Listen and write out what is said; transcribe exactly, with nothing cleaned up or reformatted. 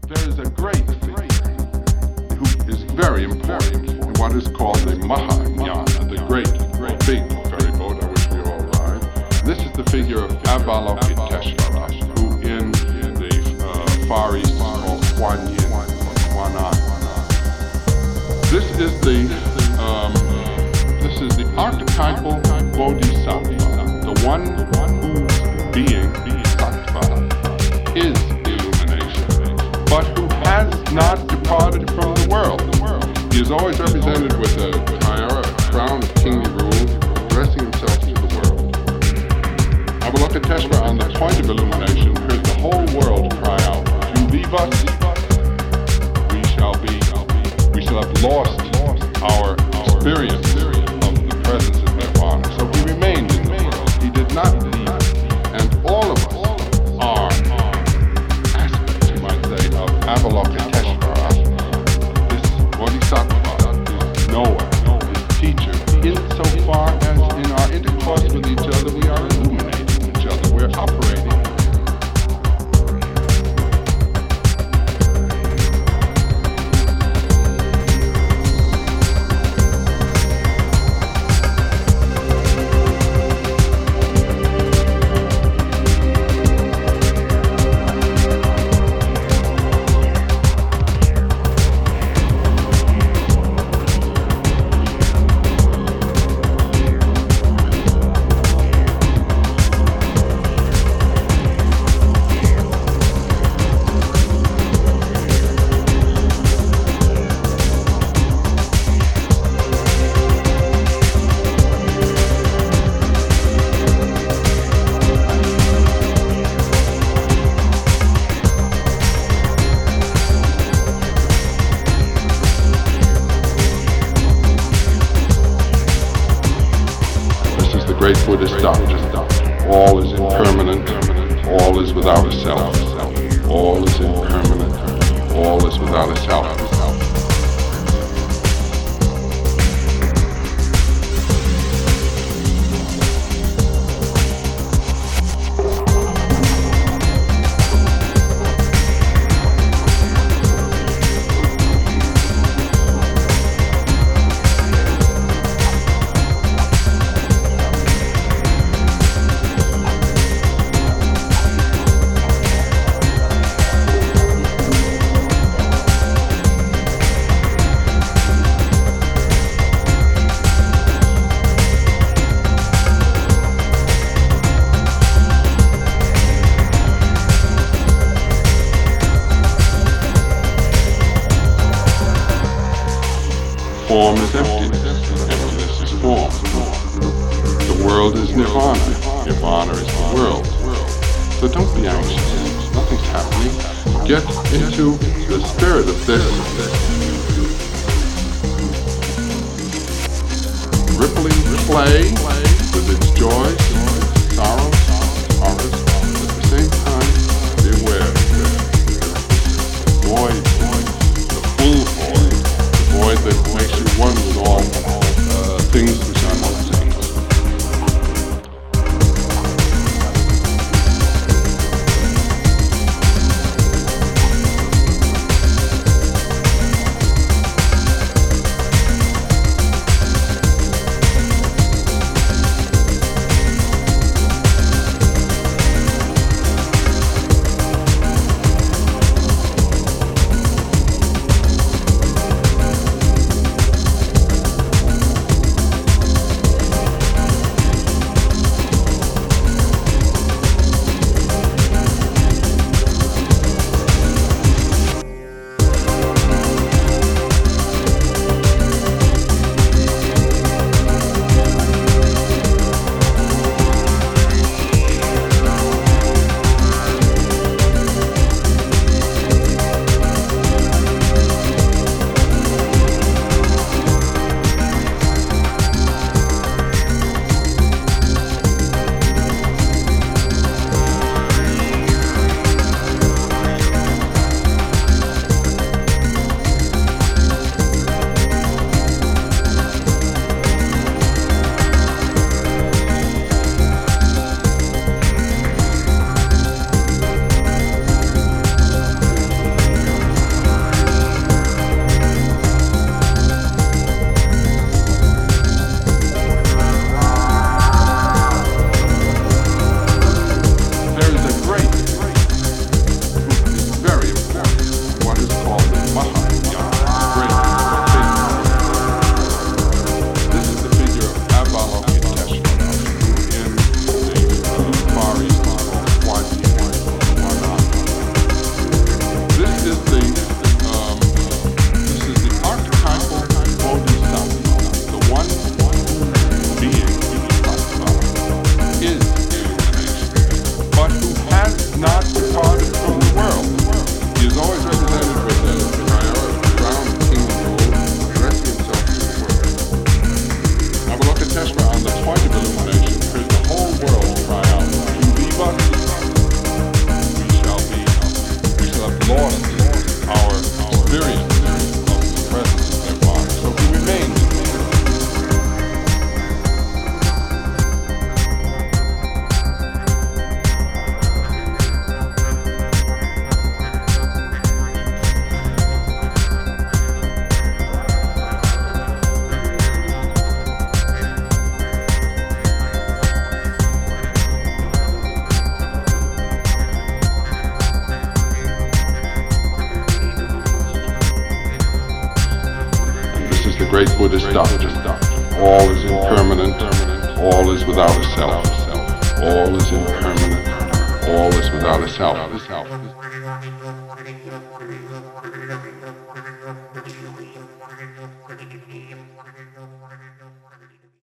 there is a great figure who is very important in what is called the Mahayana, the great, great big ferry boat on which we all ride. This is the figure of Avalokiteshvara, who in the uh, Far East is called Kuan Yin, Kuan Yin. This is the um, this is the archetypal Bodhisattva, the one whose being, Sattva, is illumination, but who has not departed from the world. He is always represented with a tiara, a crown of kingly rule, addressing himself to the world. Avalokiteshvara, on the point of illumination, heard the whole world cry out, "If you leave us, we shall be, we shall have lost our experience of the presence of Nirvana." So he remained in the world. He did not leave. And all of us are aspects, you might say, of Avalokiteshvara. This Bodhisattva is knower, is teacher, insofar as in our intercourse with each other we are illuminating each other. We're operating. Great Buddhist doctrine. All is impermanent, all is without a self. All is impermanent, all is without a self. Form is emptiness, emptiness is form. The world is nirvana, nirvana is the world. So don't be anxious, nothing's happening. Get into the spirit of this. Rippling play with its joys, sorrows, horrors. At the same time, be aware the void, the full void, the void that makes you one with all uh, things which are not things. great Buddhist doctrine. All is impermanent, all is without a self. All is impermanent, all is without a self.